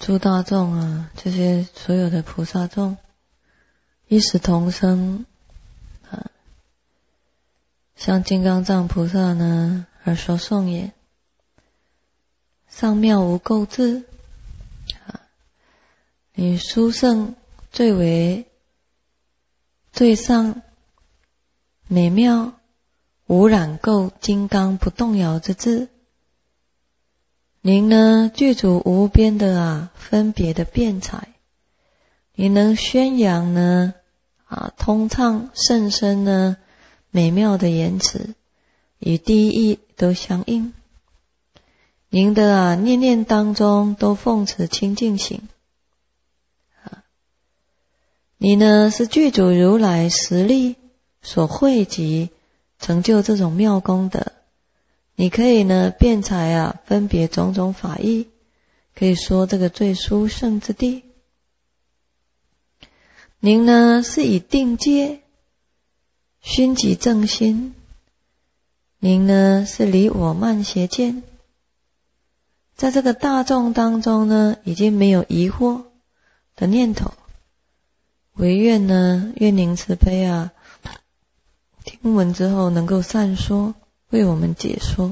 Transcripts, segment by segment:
诸大众啊，这些所有的菩萨众一时同声啊，向金刚藏菩萨呢而说颂言：上妙无垢智啊，你殊胜最上美妙无染垢金刚不动摇之智，您呢具足无边的分别的辩才，你能宣扬呢通畅甚深呢美妙的言辞，与第一义都相应。您的念念当中都奉持清净行你呢是具足如来实力所汇集成就这种妙功德，你可以呢辩才分别种种法义，可以说这个最殊胜之地。您呢是以定戒熏习正心，您呢是离我慢邪见，在这个大众当中呢已经没有疑惑的念头，唯愿呢愿您慈悲听闻之后能够善说，为我们解说。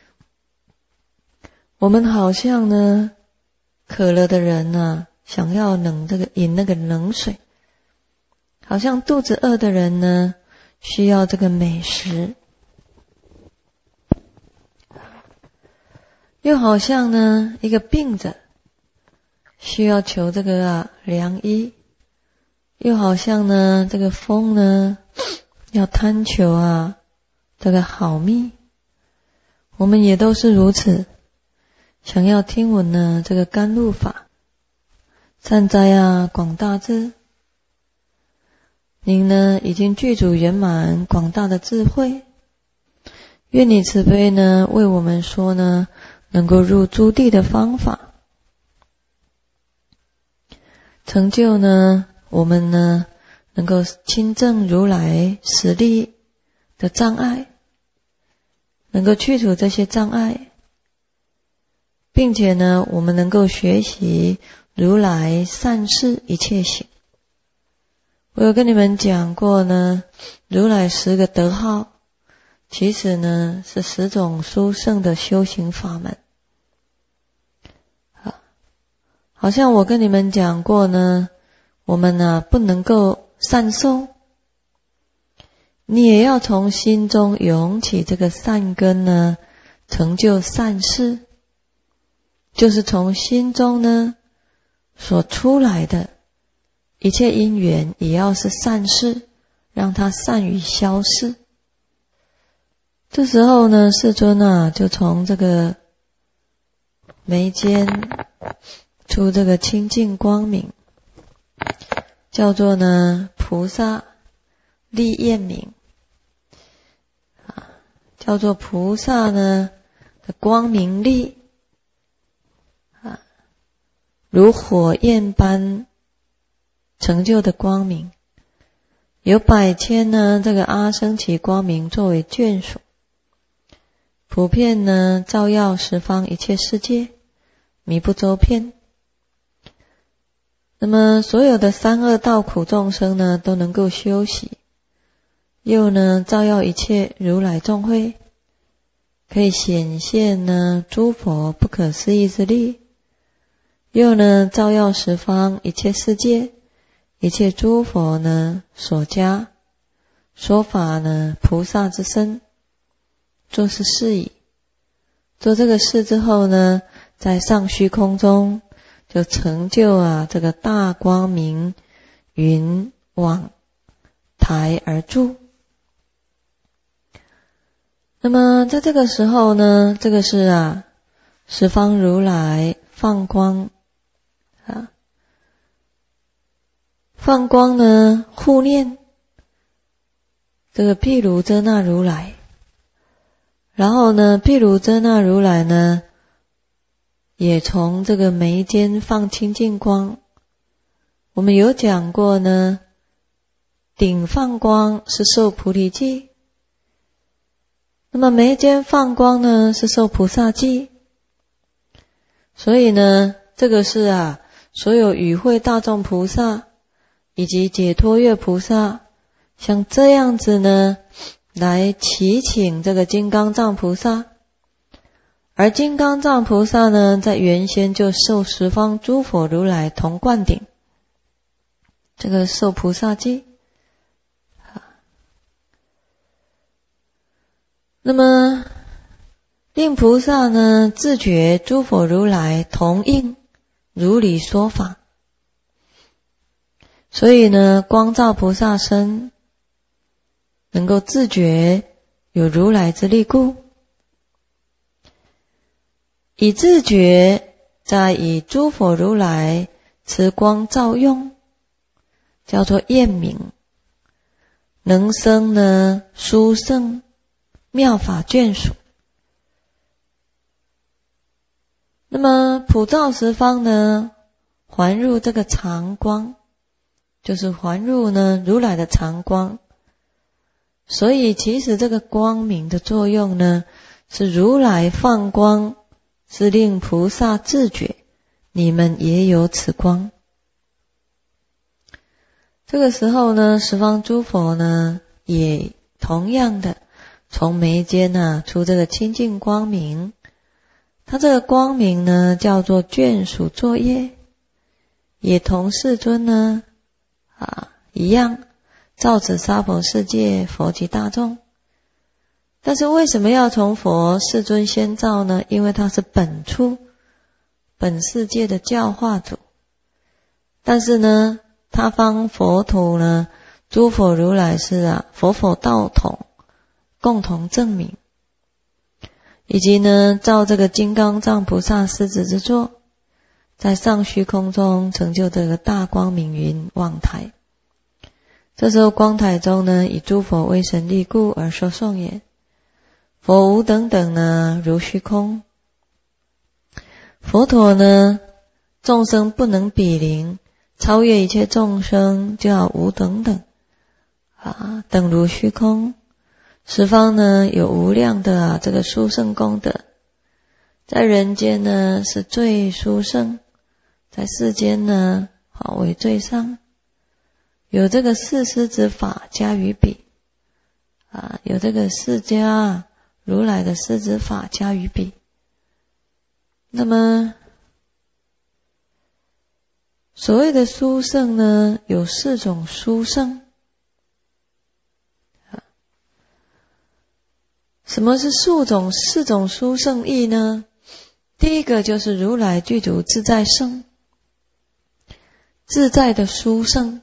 我们好像呢渴了的人想要饮那个冷水，好像肚子饿的人呢需要这个美食，又好像呢一个病者需要求这个良医，又好像呢这个风呢要贪求这个好蜜。我们也都是如此，想要听闻呢这个甘露法，善哉广大智，您呢已经具足圆满广大的智慧，愿你慈悲呢为我们说呢能够入诸地的方法，成就呢我们呢能够亲证如来实力的障碍，能够去除这些障碍，并且呢我们能够学习如来善事一切行。我有跟你们讲过呢，如来10个德号其实呢是10种殊胜的修行法门。好像我跟你们讲过呢，我们不能够善受，你也要从心中涌起这个善根呢，成就善事，就是从心中呢所出来的一切因缘也要是善事，让它善于消逝。这时候呢世尊就从这个眉间出这个清净光明，叫做呢菩萨力焰明，叫做菩萨呢的光明力如火焰般成就的光明，有100千呢这个阿僧祇光明作为眷属，普遍呢照耀十方一切世界，弥不周遍。那么所有的三恶道苦众生呢都能够修习，又呢照耀一切如来众会，可以显现呢诸佛不可思议之力，又呢照耀十方一切世界，一切诸佛呢所加说法呢菩萨之身，做是事矣。做这个事之后呢，在上虚空中就成就这个大光明云往台而住。那么在这个时候呢，这个是十方如来放光放光呢护念这个毗卢遮那如来，然后呢毗卢遮那如来呢也从这个眉间放清净光。我们有讲过呢，顶放光是受菩提记，那么眉间放光呢是受菩萨记，所以呢这个是所有与会大众菩萨以及解脱乐菩萨，像这样子呢，来祈请这个金刚藏菩萨。而金刚藏菩萨呢，在原先就受十方诸佛如来同灌顶，这个受菩萨戒。那么令菩萨呢，自觉诸佛如来同应如理说法，所以呢，光照菩萨身，能够自觉有如来之力故，以自觉再以诸佛如来持光照用，叫做验明，能生呢殊胜妙法眷属。那么普照十方呢，还入这个常光，就是还入呢如来的常光。所以其实这个光明的作用呢，是如来放光，是令菩萨自觉你们也有此光。这个时候呢，十方诸佛呢，也同样的从眉间呢出这个清净光明。它这个光明呢，叫做眷属作业，也同世尊呢一样照此娑婆世界佛及大众。但是为什么要从佛世尊先照呢？因为他是本处本世界的教化主。但是呢，他方佛土呢，诸佛如来是佛佛道统共同证明，以及呢，照这个金刚藏菩萨狮子之座，在上虚空中成就这个大光明云望台。这时候光台中呢，以诸佛威神力故而受颂言：佛无等等呢，如虚空。佛陀呢，众生不能比邻，超越一切众生，叫无等等等如虚空。十方呢，有无量的这个殊胜功德，在人间呢是最殊胜，在世间呢为最上。有这个四师之法加于彼有这个释迦如来的师之法加于彼。那么所谓的殊胜呢，有4种殊胜。什么是4种殊胜义呢？第一个就是如来具足自在胜，自在的殊胜。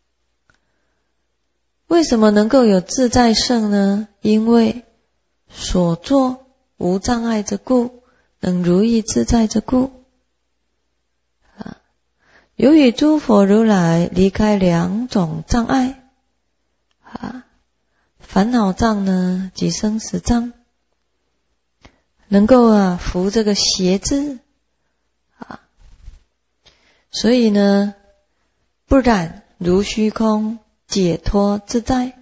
为什么能够有自在胜呢？因为所作无障碍之故，能如意自在之故。由于诸佛如来离开2种障碍烦恼障呢及生死障，能够伏这个邪智所以呢不染如虚空，解脱自在。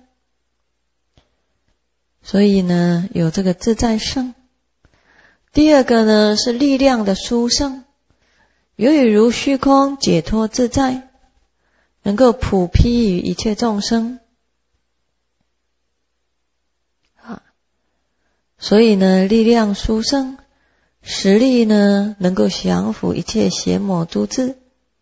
所以呢有这个自在胜。第二个呢是力量的殊胜，由于如虚空解脱自在，能够普披于一切众生所以呢力量殊胜，实力呢能够降伏一切邪魔诸智。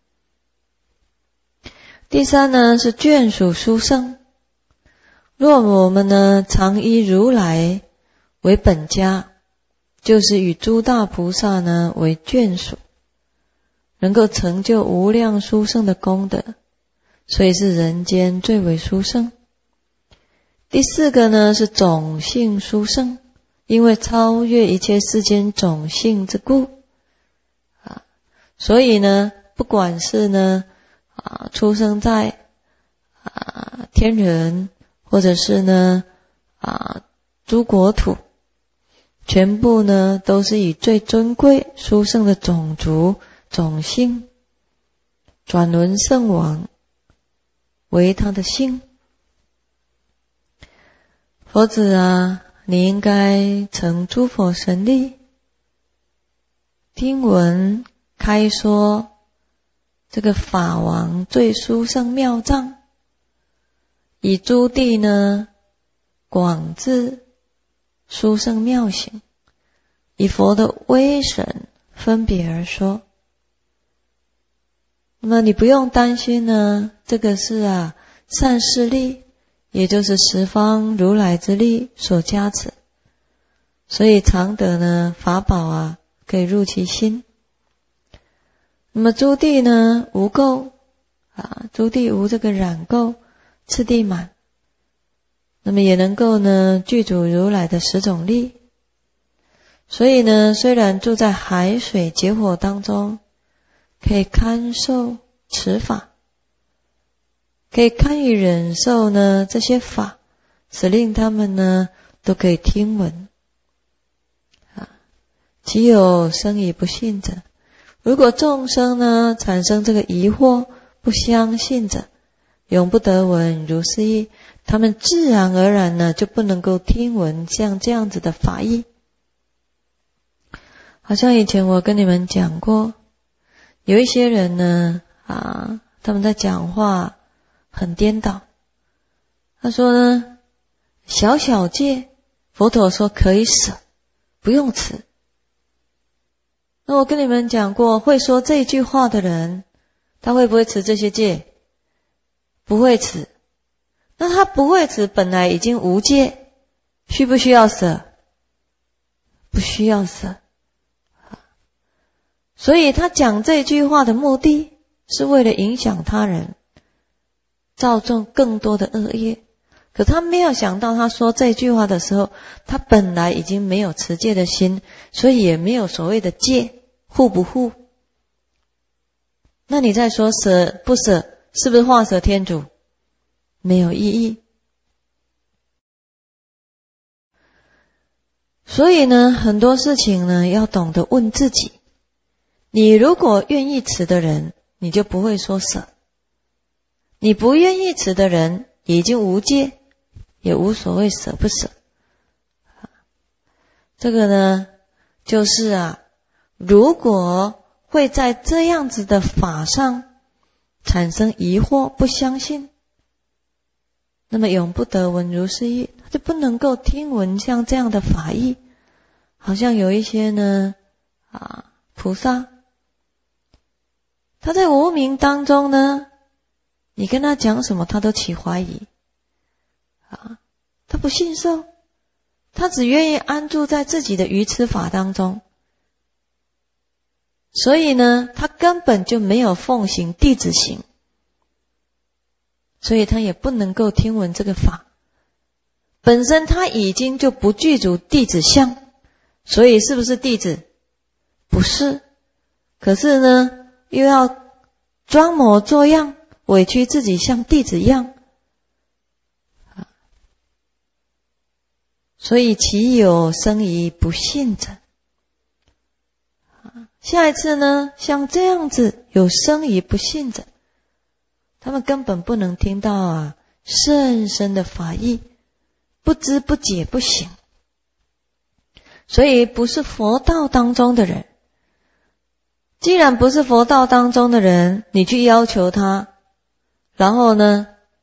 第三呢是眷属殊胜，若我们呢常依如来为本家，就是与诸大菩萨呢为眷属，能够成就无量殊胜的功德，所以是人间最为殊胜。第4个呢是种性殊胜，因为超越一切世间种性之故所以呢不管是呢出生在天人，或者是呢诸国土，全部呢都是以最尊贵殊胜的种族种姓转轮圣王为他的姓。佛子你应该承诸佛神力，听闻开说这个法王最殊胜妙藏，以诸地呢广智殊胜妙行，以佛的威神分别而说。那么你不用担心呢，这个是善事力，也就是十方如来之力所加持，所以常得呢法宝可以入其心。那么诸地呢无垢诸地无这个染垢，次第满，那么也能够呢具足如来的10种力。所以呢，虽然住在海水劫火当中，可以堪受持法，可以堪以忍受呢这些法，使令他们呢都可以听闻。岂有生疑不信者？如果众生呢产生这个疑惑，不相信者，永不得闻如是义，他们自然而然呢就不能够听闻像这样子的法义。好像以前我跟你们讲过，有一些人呢他们在讲话很颠倒。他说呢，小小戒佛陀说可以舍，不用持。那我跟你们讲过，会说这句话的人，他会不会持这些戒？不会持。那他不会持，本来已经无戒，需不需要舍？不需要舍。所以他讲这句话的目的是为了影响他人，造众更多的恶业。可他没有想到，他说这句话的时候，他本来已经没有持戒的心，所以也没有所谓的戒，护不护？那你再说舍不舍，是不是画蛇添足？没有意义。所以呢，很多事情呢，要懂得问自己。你如果愿意持的人，你就不会说舍；你不愿意持的人，已经无戒，也无所谓舍不舍。这个呢，就是如果会在这样子的法上产生疑惑，不相信，那么永不得闻如是义，他就不能够听闻像这样的法义。好像有一些呢菩萨，他在无明当中呢，你跟他讲什么他都起怀疑他不信受，他只愿意安住在自己的愚痴法当中，所以呢他根本就没有奉行弟子行，所以他也不能够听闻这个法。本身他已经就不具足弟子相，所以是不是弟子？不是。可是呢又要装模作样，委屈自己像弟子一样，所以岂有生疑不信者？下一次呢，像这样子有生疑不信者，他们根本不能听到甚深的法义，不知不解不行。所以不是佛道当中的人，既然不是佛道当中的人，你去要求他，然后呢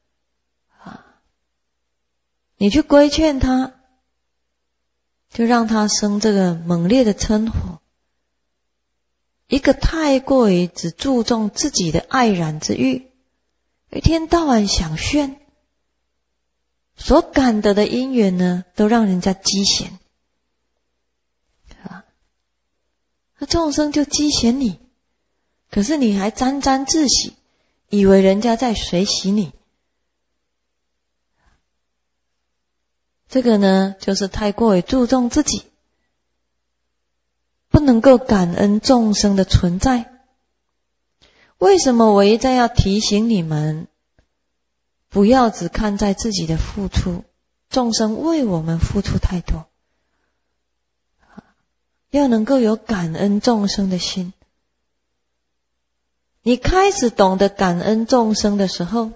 你去规劝他，就让他生这个猛烈的嗔火，一个太过于只注重自己的爱染之欲，一天到晚想炫，所感得的因缘呢都让人家讥嫌，那众生就讥嫌你，可是你还沾沾自喜，以为人家在随喜你。这个呢就是太过于注重自己，不能够感恩众生的存在。为什么我一再要提醒你们，不要只看在自己的付出，众生为我们付出太多，要能够有感恩众生的心。你开始懂得感恩众生的时候，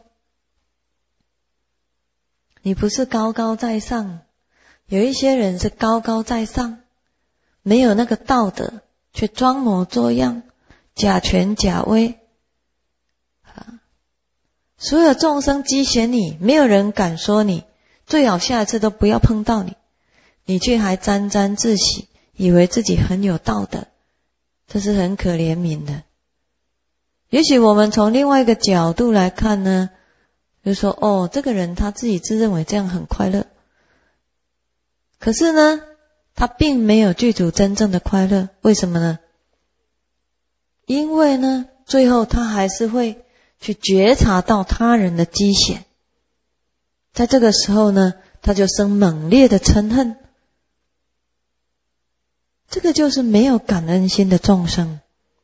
你不是高高在上，有一些人是高高在上，没有那个道德，却装模作样，假权假威， 所有众生讥嫌你，没有人敢说你，最好下一次都不要碰到你，你却还沾沾自喜，以为自己很有道德，这是很可怜悯的。也许我们从另外一个角度来看呢，就说这个人他自己自认为这样很快乐，可是呢他并没有具足真正的快乐。为什么呢？因为呢最后他还是会去觉察到他人的讥嫌，在这个时候呢他就生猛烈的嗔恨，这个就是没有感恩心的众生。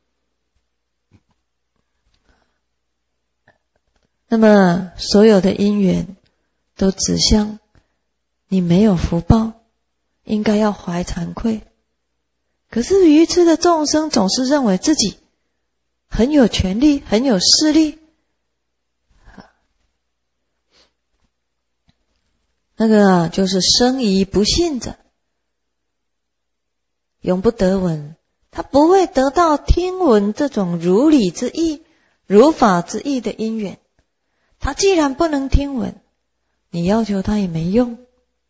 那么所有的因缘都指向你没有福报，应该要怀惭愧。可是愚痴的众生总是认为自己很有权力，很有势力，那个就是生疑不信者，永不得闻。他不会得到听闻这种如理之义、如法之义的因缘。他既然不能听闻，你要求他也没用。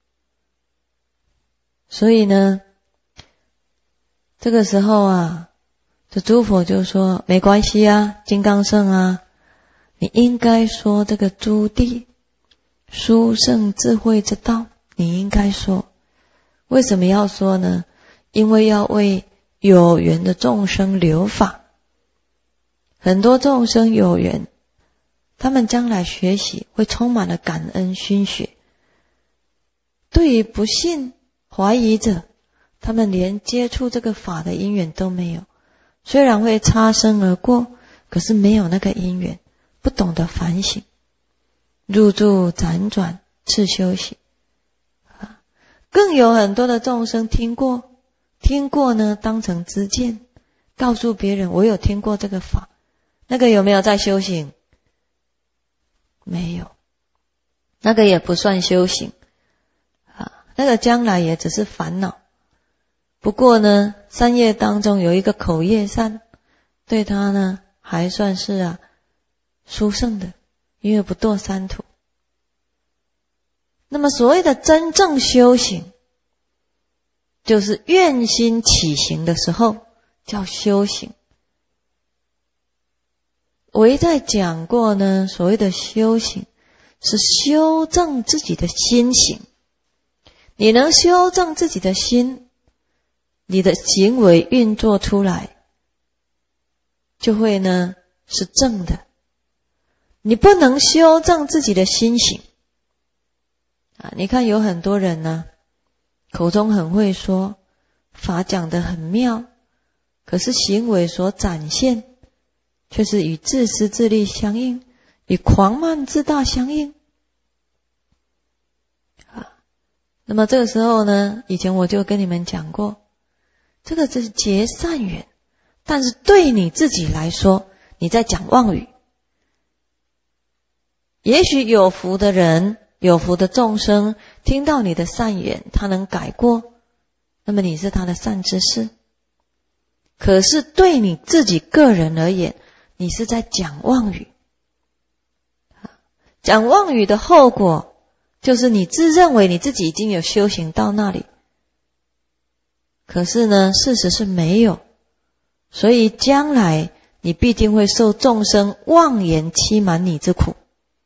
所以呢，这个时候啊，这诸佛就说没关系啊，金刚乘啊，你应该说这个诸地殊胜智慧之道，你应该说。为什么要说呢？因为要为有缘的众生留法。很多众生有缘，他们将来学习会充满了感恩熏学。对于不信怀疑者，他们连接触这个法的因缘都没有，虽然会擦身而过，可是没有那个因缘，不懂得反省，入住辗转次修行。更有很多的众生听过呢，当成知见，告诉别人我有听过这个法，那个有没有在修行？没有，那个也不算修行那个将来也只是烦恼。不过呢，三业当中有一个口业善，对他呢还算是殊胜的，因为不堕三途。那么所谓的真正修行，就是愿心起行的时候叫修行。我一再讲过呢，所谓的修行是修正自己的心行。你能修正自己的心，你的行为运作出来就会呢是正的。你不能修正自己的心行你看有很多人呢口中很会说，法讲得很妙，可是行为所展现却是与自私自利相应，与狂慢自大相应那么这个时候呢，以前我就跟你们讲过，这个就是结善缘，但是对你自己来说，你在讲妄语。也许有福的人，有福的众生，听到你的善缘，他能改过，那么你是他的善知识。可是对你自己个人而言，你是在讲妄语。讲妄语的后果就是你自认为你自己已经有修行到那里，可是呢事实是没有，所以将来你必定会受众生妄言欺瞒你之苦。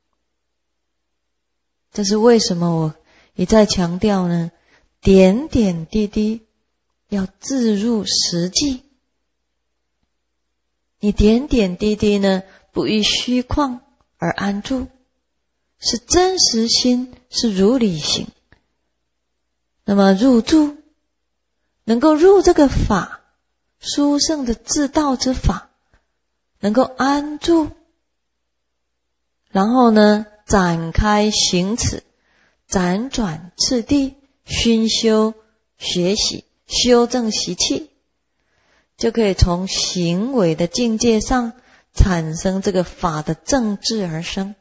这是为什么我一再强调呢，点点滴滴要置入实际。你点点滴滴呢不于虚旷而安住，是真实心，是如理行。那么入住，能够入这个法，殊胜的自道之法，能够安住，然后呢展开行持，辗转次第，熏修学习，修正习气，就可以从行为的境界上产生这个法的正智而生。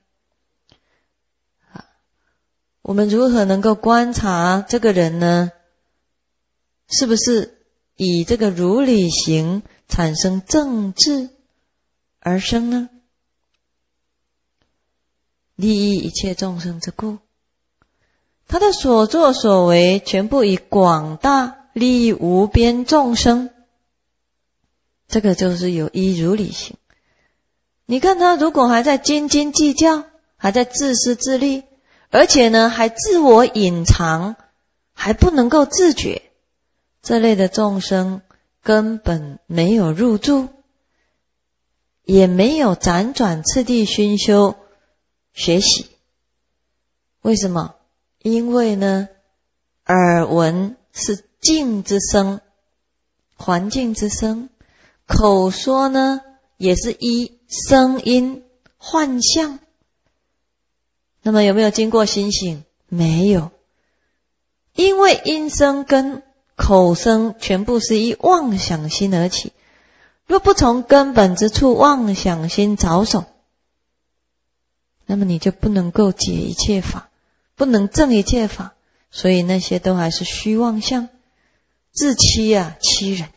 我们如何能够观察这个人呢？是不是以这个如理行产生正智而生呢？ 利益一切众生之故。他的所作所为全部以广大利益无边众生，这个就是有依如理行。你看他如果还在斤斤计较，还在自私自利，而且呢还自我隐藏，还不能够自觉，这类的众生根本没有入住，也没有辗转次第熏修学习。为什么？因为呢耳闻是境之声，环境之声，口说呢也是依声音幻象。那么有没有经过心醒？没有。因为音声跟口声全部是依妄想心而起，若不从根本之处妄想心着手，那么你就不能够解一切法，不能证一切法，所以那些都还是虚妄相，自欺欺人。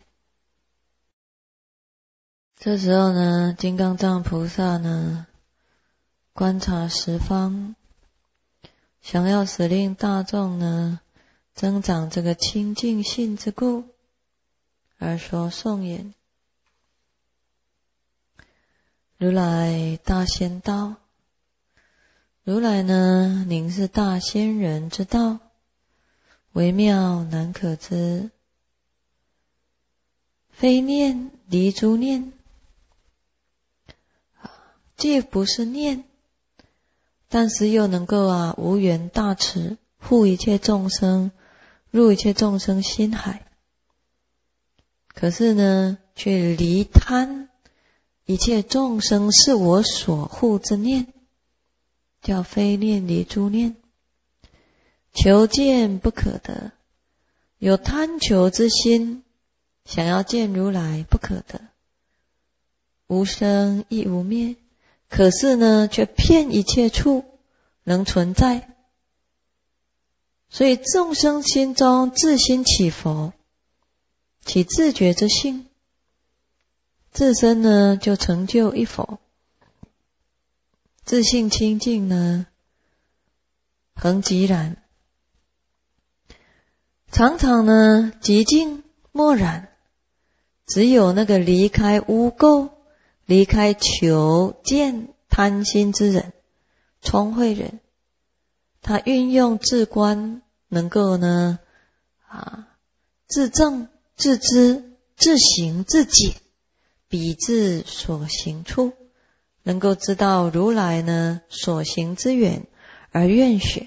这时候呢，金刚藏菩萨呢观察十方，想要使令大众呢增长这个清净性之故，而说颂言：如来大仙道，如来呢您是大仙人之道，微妙难可知，非念离诸念，既不是念，但是又能够无缘大慈，护一切众生，入一切众生心海。可是呢却离贪一切众生是我所护之念，叫非念离诸念。求见不可得，有贪求之心，想要见如来不可得，无生亦无灭。可是呢却遍一切处能存在。所以众生心中自心起佛，起自觉之性，自身呢就成就一佛，自性清净呢恒寂然，常常呢寂静默然。只有那个离开污垢，离开求见贪心之人，聪慧人，他运用智观，能够呢自证自知自行自解，彼自所行处，能够知道如来呢所行之远而愿学。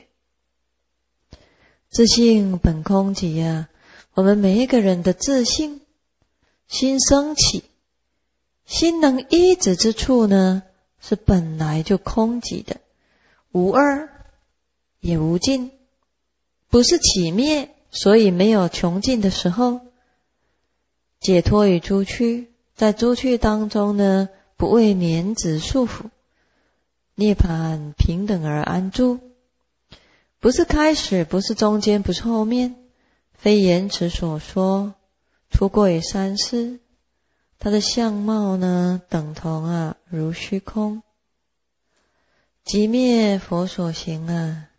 自性本空寂我们每一个人的自性心升起，心能依止之处呢是本来就空寂的，无二也无尽，不是起灭，所以没有穷尽的时候。解脱于诸趣，在诸趣当中呢不为黏执束缚，涅槃平等而安住，不是开始，不是中间，不是后面，非言辞所说，出过于三世，它的相貌呢等同如虚空，即灭佛所行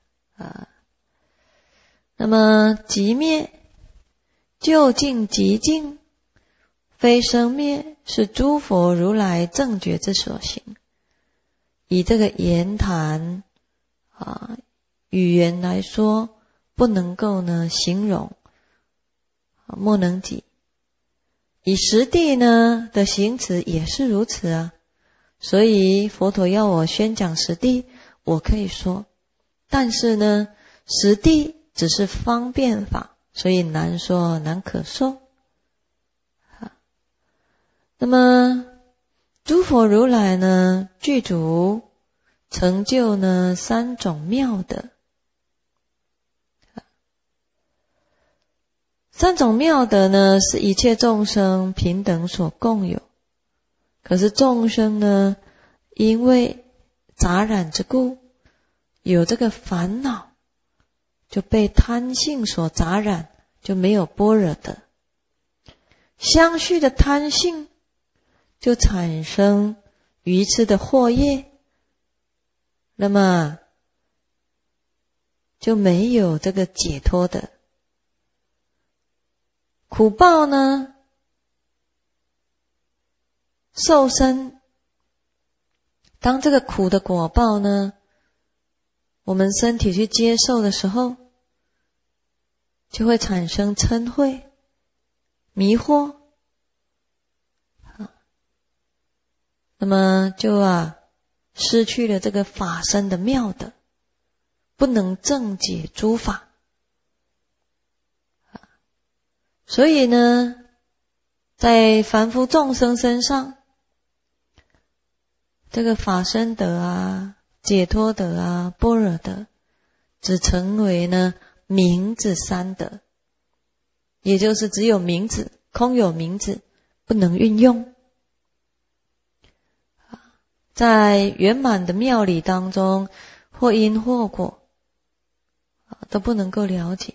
那么即灭究竟极静，非生灭，是诸佛如来正觉之所行。以这个言谈语言来说，不能够呢形容，莫能及。以实地呢的行持也是如此所以佛陀要我宣讲实地，我可以说，但是呢实地只是方便法，所以难说难可受。那么诸佛如来呢具足成就呢三种妙德，三种妙德呢是一切众生平等所共有，可是众生呢因为杂染之故，有这个烦恼，就被贪性所杂染，就没有般若德。相续的贪性就产生愚痴的惑业， 那么就没有这个解脱的。苦报呢，受生，当这个苦的果报呢，我们身体去接受的时候，就会产生嗔恚、迷惑，那么就失去了这个法身的妙德，不能正解诸法。所以呢，在凡夫众生身上，这个法身德解脱德般若德，只成为呢名字三德，也就是只有名字，空有名字，不能运用。在圆满的妙理当中，或因或果都不能够了解。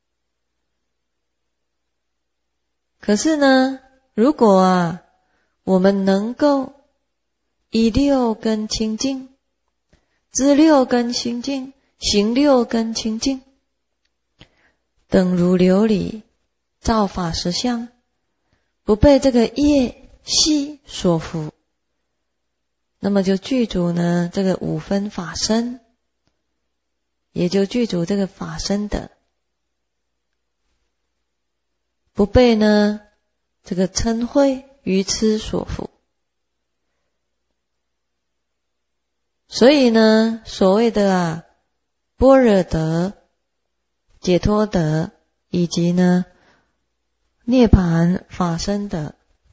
可是呢，如果我们能够以六根清净，知六根清净，行六根清净，等如琉璃照法实相，不被这个业系所缚，那么就具足呢这个五分法身，也就具足这个法身德，不被呢这个嗔恚愚痴所缚。所以呢，所谓的般若德、解脱德以及呢涅槃法身德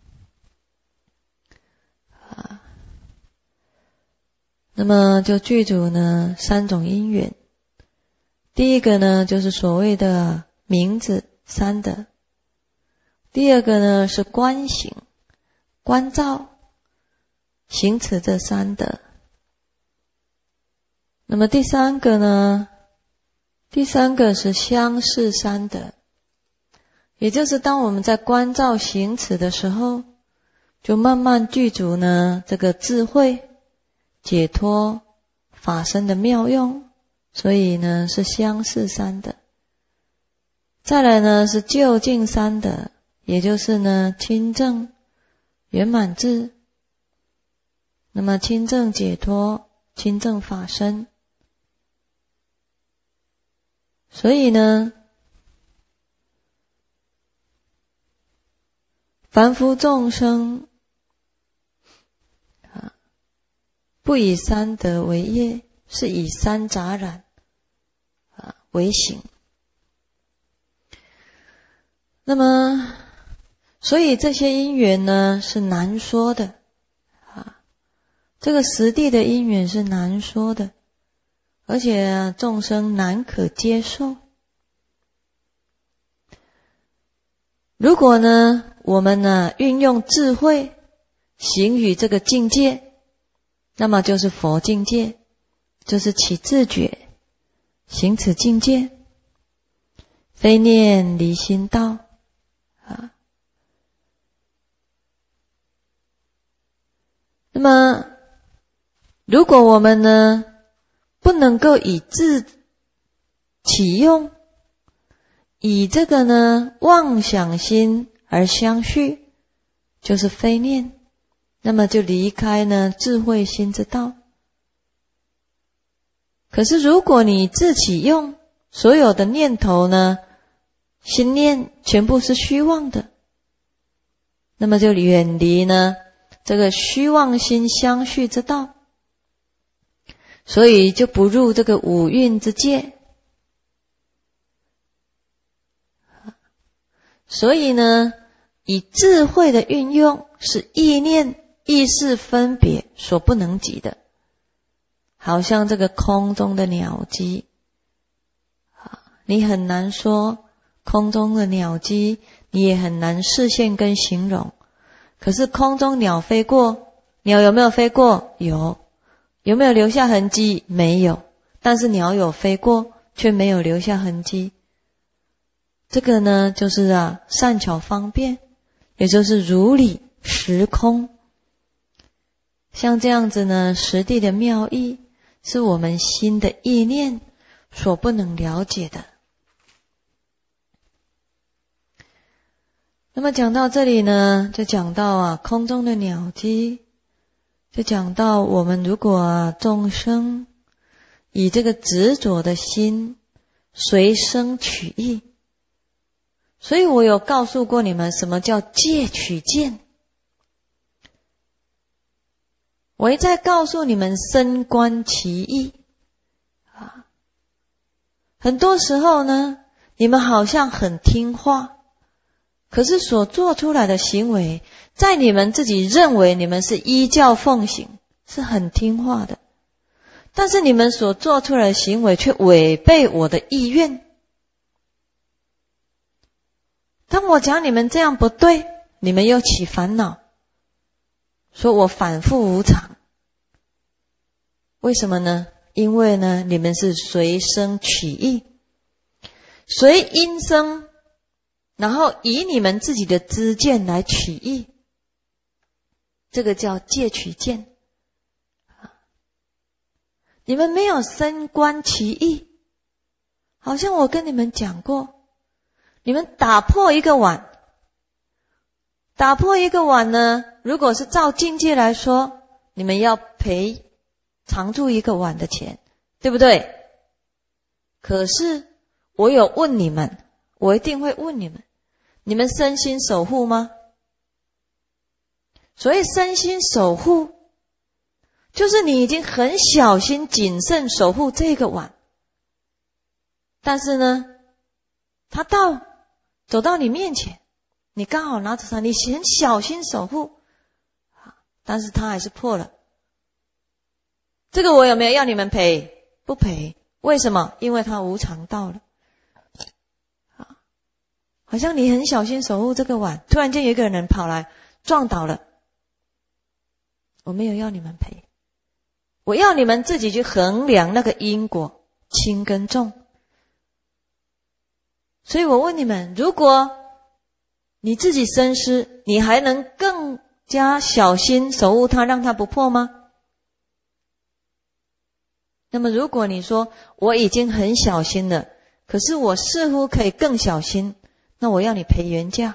那么就具足呢三种因缘。第一个呢就是所谓的名字三德，第二个呢是观行、观照、行持这三德。那么第三个呢？第三个是相视三德，也就是当我们在观照行持的时候，就慢慢具足呢这个智慧、解脱、法身的妙用，所以呢是相视三德。再来呢是究竟三德，也就是呢清正、圆满智，那么清正解脱、清正法身。所以呢，凡夫众生不以三德为业，是以三杂染为行。那么所以这些因缘呢是难说的这个实地的因缘是难说的，而且众生难可接受。如果呢我们呢运用智慧行于这个境界，那么就是佛境界，就是起自觉行此境界，非念离心道那么如果我们呢不能够以智起用，以这个呢妄想心而相续，就是非念，那么就离开呢智慧心之道。可是如果你自起用，所有的念头呢心念全部是虚妄的，那么就远离呢这个虚妄心相续之道，所以就不入这个五蕴之界。所以呢以智慧的运用是意念意识分别所不能及的，好像这个空中的鸟鸡你很难说空中的鸟鸡，你也很难视线跟形容。可是空中鸟飞过，鸟有没有飞过？有。有没有留下痕迹？没有。但是鸟有飞过，却没有留下痕迹。这个呢就是善巧方便，也就是如理时空。像这样子呢实地的妙义， 是我们心的意念所不能了解的。那么讲到这里呢，就讲到空中的鸟鸡，就讲到我们如果众生以这个执着的心随生取义，所以我有告诉过你们什么叫戒取见，我一再告诉你们深观其意很多时候呢，你们好像很听话，可是所做出来的行为，在你们自己认为你们是依教奉行，是很听话的，但是你们所做出来的行为却违背我的意愿。当我讲你们这样不对，你们又起烦恼，说我反复无常。为什么呢？因为呢，你们是随生取义，随因生，然后以你们自己的知见来取义，这个叫戒取见。你们没有深观其意，好像我跟你们讲过，你们打破一个碗，打破一个碗呢，如果是照境界来说，你们要赔常住一个碗的钱，对不对？可是我有问你们，我一定会问你们，你们身心守护吗？所以身心守护就是你已经很小心谨慎守护这个碗，但是呢，他走到你面前，你刚好拿着它，你很小心守护，但是它还是破了。这个我有没有要你们赔？不赔。为什么？因为它无常到了。好像你很小心守护这个碗，突然间有一个人跑来撞倒了，我没有要你们赔，我要你们自己去衡量那个因果轻跟重。所以我问你们，如果你自己深思，你还能更加小心守护它，让它不破吗？那么如果你说我已经很小心了，可是我似乎可以更小心，那我要你赔原价。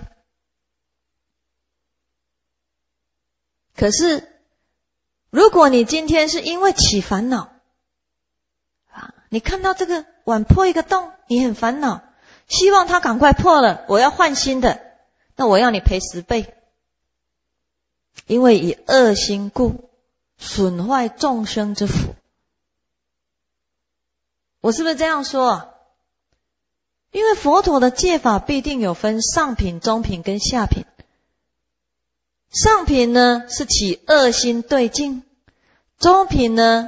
可是如果你今天是因为起烦恼你看到这个碗破一个洞，你很烦恼，希望它赶快破了，我要换新的，那我要你赔10倍。因为以恶心故，损坏众生之福。我是不是这样说？因为佛陀的戒法必定有分上品、中品跟下品。上品呢是起恶心对境，中品呢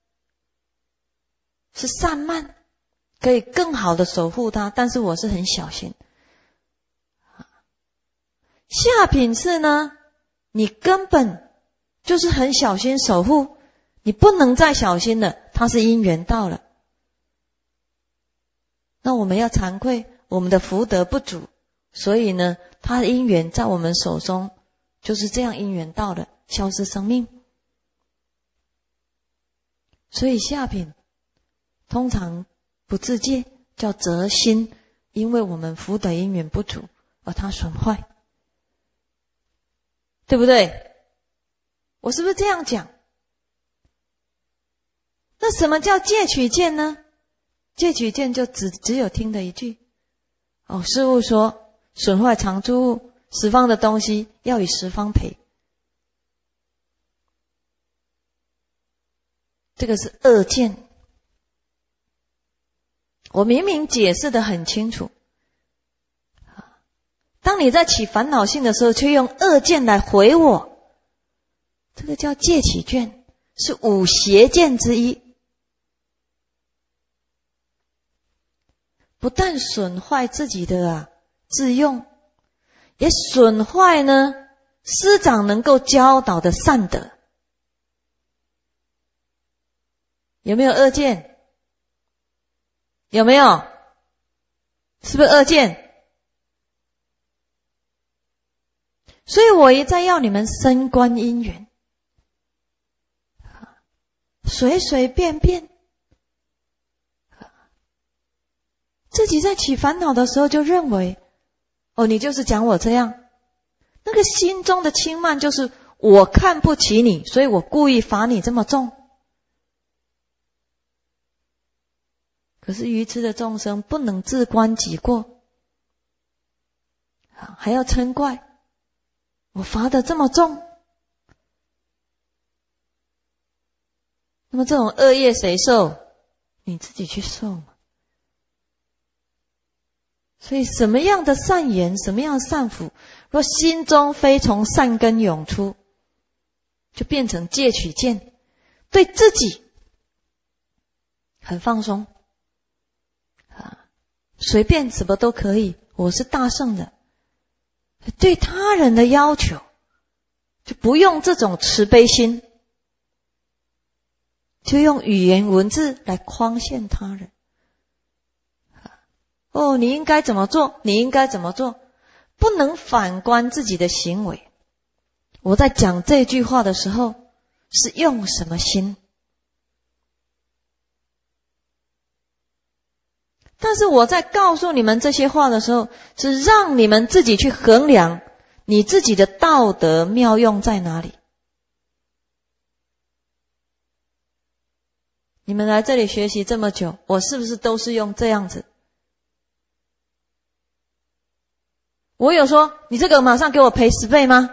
是散漫，可以更好的守护它，但是我是很小心。下品是呢，你根本就是很小心守护，你不能再小心了，它是因缘到了。那我们要惭愧，我们的福德不足，所以呢，它的因缘在我们手中就是这样因缘到了，消失生命。所以下品通常不自戒，叫择心，因为我们福德因缘不足而它损坏，对不对？我是不是这样讲？那什么叫戒取见呢？戒取见就只有听的一句师父说损坏常住物，十方的东西要以十方赔，这个是恶见。我明明解释得很清楚，当你在起烦恼性的时候，却用恶见来回我，这个叫戒取见，是五邪见之一。不但损坏自己的自用，也损坏呢师长能够教导的善德。有没有恶见？有没有？是不是恶见？所以我一再要你们深观因缘， 随随便便，自己在起烦恼的时候就认为，你就是讲我这样，那个心中的轻慢就是我看不起你，所以我故意罚你这么重。可是愚痴的众生不能自观己过，还要嗔怪，我罚得这么重，那么这种恶业谁受？你自己去受嘛。所以什么样的善言，什么样的善福，若心中非从善根涌出，就变成戒取见，对自己很放松，随便什么都可以，我是大圣的。对他人的要求就不用这种慈悲心，就用语言文字来诓陷他人。你应该怎么做，你应该怎么做，不能反观自己的行为。我在讲这句话的时候是用什么心？但是我在告诉你们这些话的时候，是让你们自己去衡量你自己的道德妙用在哪里。你们来这里学习这么久，我是不是都是用这样子？我有说你这个马上给我赔10倍吗？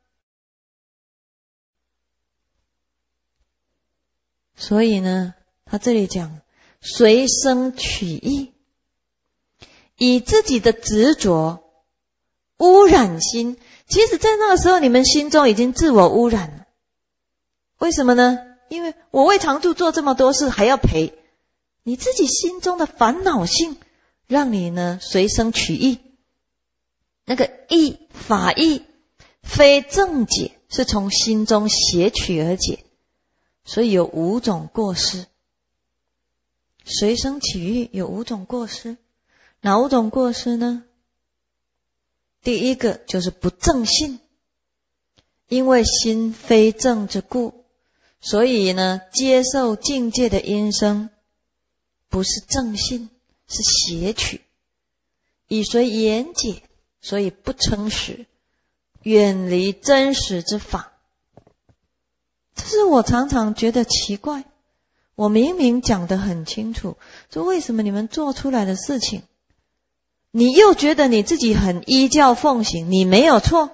所以呢，他这里讲随生取义，以自己的执着污染心。其实在那个时候你们心中已经自我污染了。为什么呢？因为我为常住做这么多事还要赔，你自己心中的烦恼性让你呢随生取义。那个义，法义非正解，是从心中邪取而解，所以有5种过失。随生取义有5种过失，哪5种过失呢？第一个就是不正信，因为心非正之故，所以呢接受境界的因生不是正信，是邪取，以随言解，所以不称实，远离真实之法。这是我常常觉得奇怪，我明明讲得很清楚，说为什么你们做出来的事情，你又觉得你自己很依教奉行，你没有错，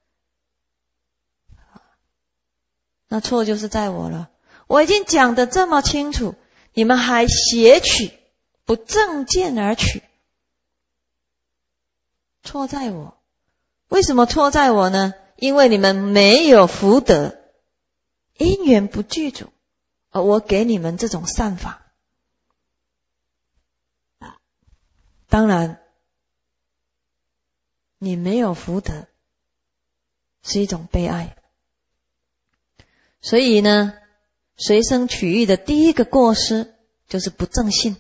那错就是在我了。我已经讲得这么清楚，你们还邪取，不正见而取，错在我。为什么错在我呢？因为你们没有福德，因缘不具足，而我给你们这种善法。当然你没有福德是一种悲哀。所以呢，随生取义的第一个过失就是不正信，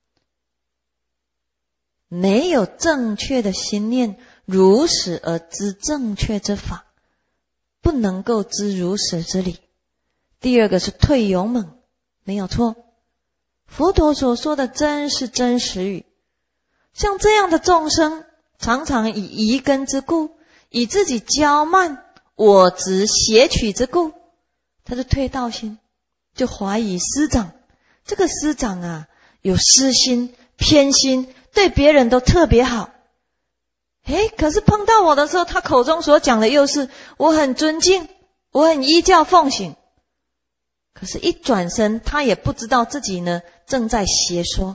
没有正确的心念，如实而知正确之法，不能够知如实之理。第二个是退勇猛，没有错，佛陀所说的真是真实语。像这样的众生，常常以疑根之故，以自己骄慢我执邪取之故，他就退道心，就怀疑师长。这个师长啊，有私心偏心，对别人都特别好。可是碰到我的时候，他口中所讲的又是我很尊敬，我很依教奉行。可是一转身，他也不知道自己呢正在邪说。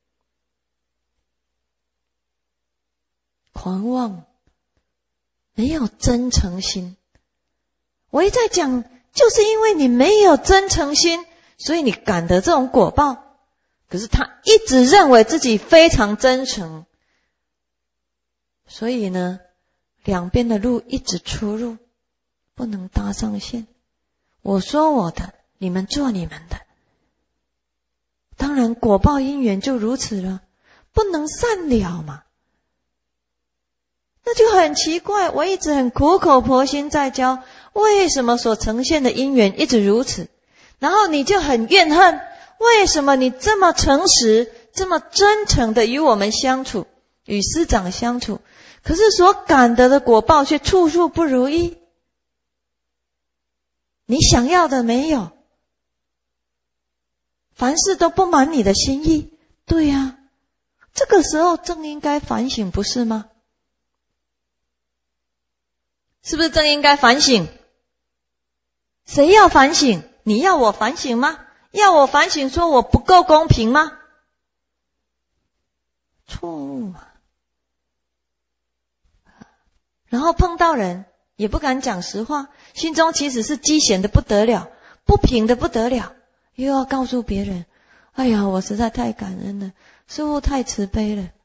狂妄，没有真诚心。我一再讲，就是因为你没有真诚心，所以你感得这种果报。可是他一直认为自己非常真诚，所以呢，两边的路一直出入，不能搭上线。我说我的，你们做你们的。当然果报因缘就如此了，不能善了嘛。那就很奇怪，我一直很苦口婆心在教，为什么所呈现的因缘一直如此？ 然后你就很怨恨，为什么你这么诚实，这么真诚的与我们相处，与师长相处，可是所感得的果报却处处不如意，你想要的没有，凡事都不满你的心意。对啊，这个时候正应该反省，不是吗？是不是正应该反省？谁要反省？你要我反省吗？要我反省说我不够公平吗？错误嘛。然后碰到人也不敢讲实话，心中其实是积嫌的不得了，不平的不得了，又要告诉别人，哎呀，我实在太感恩了，师父太慈悲了。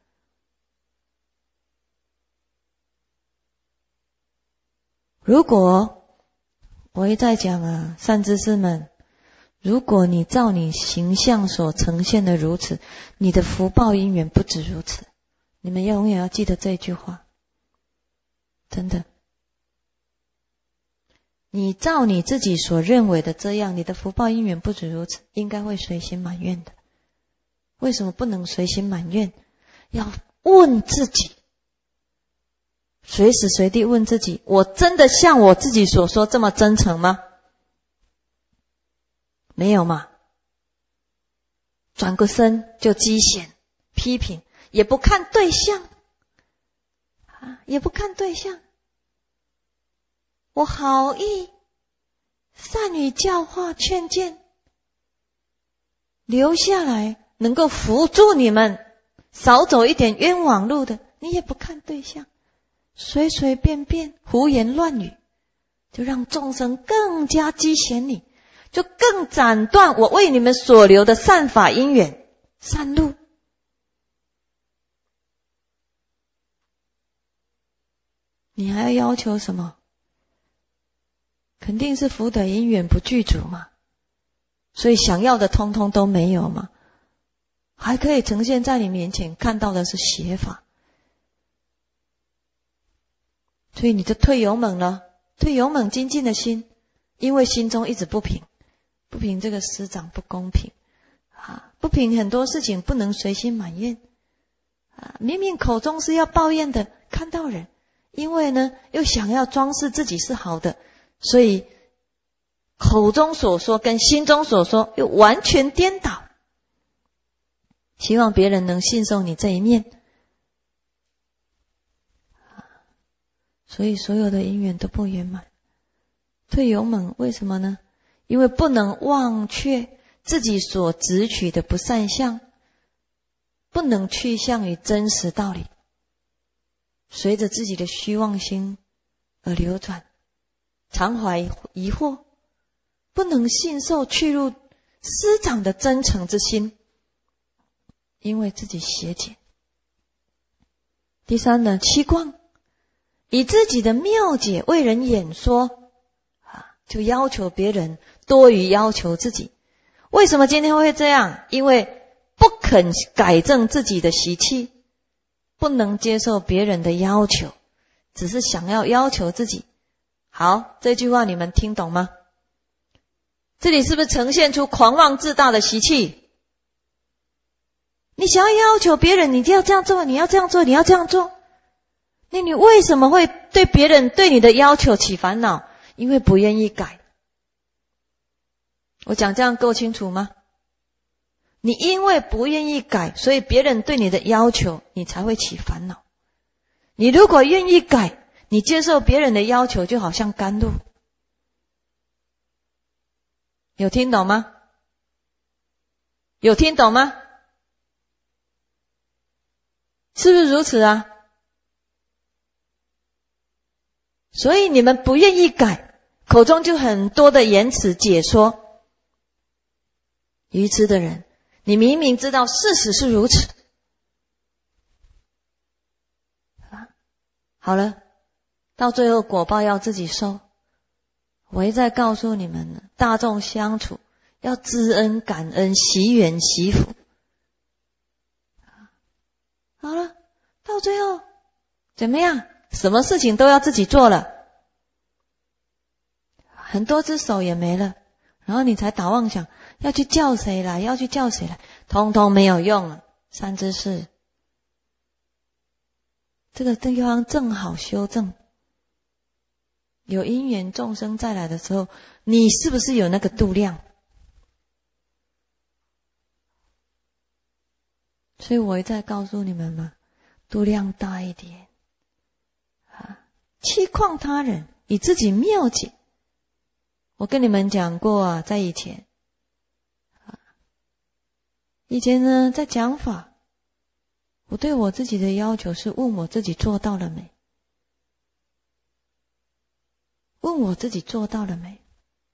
如果我一再讲啊，善知识们，如果你照你形象所呈现的如此，你的福报因缘不止如此。你们永远要记得这句话，真的。你照你自己所认为的这样，你的福报因缘不止如此，应该会随心满愿的。为什么不能随心满愿？要问自己，随时随地问自己，我真的像我自己所说这么真诚吗？没有嘛，转个身就积嫌批评，也不看对象也不看对象，我好意善语教化劝谏，留下来能够扶助你们少走一点冤枉路的，你也不看对象，随随便便胡言乱语，就让众生更加积嫌你，就更斩断我为你们所留的善法因缘善路。你还要要求什么？肯定是福德因缘不具足嘛，所以想要的通通都没有嘛，还可以呈现在你面前，看到的是邪法，所以你就退勇猛了，退勇猛精进的心，因为心中一直不平，不平这个师长不公平不平很多事情不能随心满愿明明口中是要抱怨的，看到人，因为呢又想要装饰自己是好的，所以口中所说跟心中所说又完全颠倒，希望别人能信受你这一面，所以所有的因缘都不圆满。退勇猛为什么呢？因为不能忘却自己所执取的不善相，不能去向于真实道理，随着自己的虚妄心而流转，常怀疑惑，不能信受去入师长的真诚之心，因为自己邪见。第三呢，欺诳，以自己的妙解为人演说就要求别人多于要求自己。为什么今天会这样？因为不肯改正自己的习气，不能接受别人的要求，只是想要要求自己。好，这句话你们听懂吗？这里是不是呈现出狂妄自大的习气？你想要要求别人，你就要这样做，你要这样做，你要这样做。那你为什么会对别人对你的要求起烦恼？因为不愿意改。我讲这样够清楚吗？你因为不愿意改，所以别人对你的要求你才会起烦恼。你如果愿意改，你接受别人的要求就好像甘露。有听懂吗？有听懂吗？是不是如此啊？所以你们不愿意改，口中就很多的言辞解说。愚痴的人，你明明知道事实是如此好了，到最后果报要自己受。我一再告诉你们，大众相处要知恩感恩，惜缘惜福。好了，到最后怎么样？什么事情都要自己做了，很多只手也没了， 然后你才打妄想，要去叫谁来，要去叫谁来，通通没有用了。三知识，这个地方正好修正。有因缘众生再来的时候，你是不是有那个度量？所以我一再告诉你们嘛，度量大一点期况他人，以自己妙解。我跟你们讲过啊，在以前呢，在讲法，我对我自己的要求是问我自己做到了没？问我自己做到了没？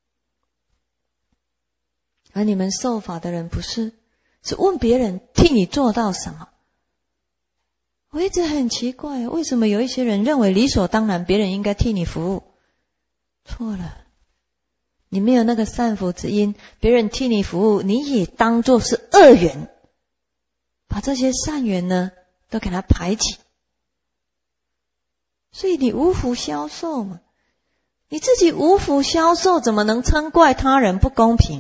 而你们受法的人不是，是问别人替你做到什么。我一直很奇怪，为什么有一些人认为理所当然别人应该替你服务？错了，你没有那个善福之因，别人替你服务，你也当作是恶缘，把这些善缘呢都给它排挤，所以你无福消受嘛。你自己无福消受，怎么能嗔怪他人不公平？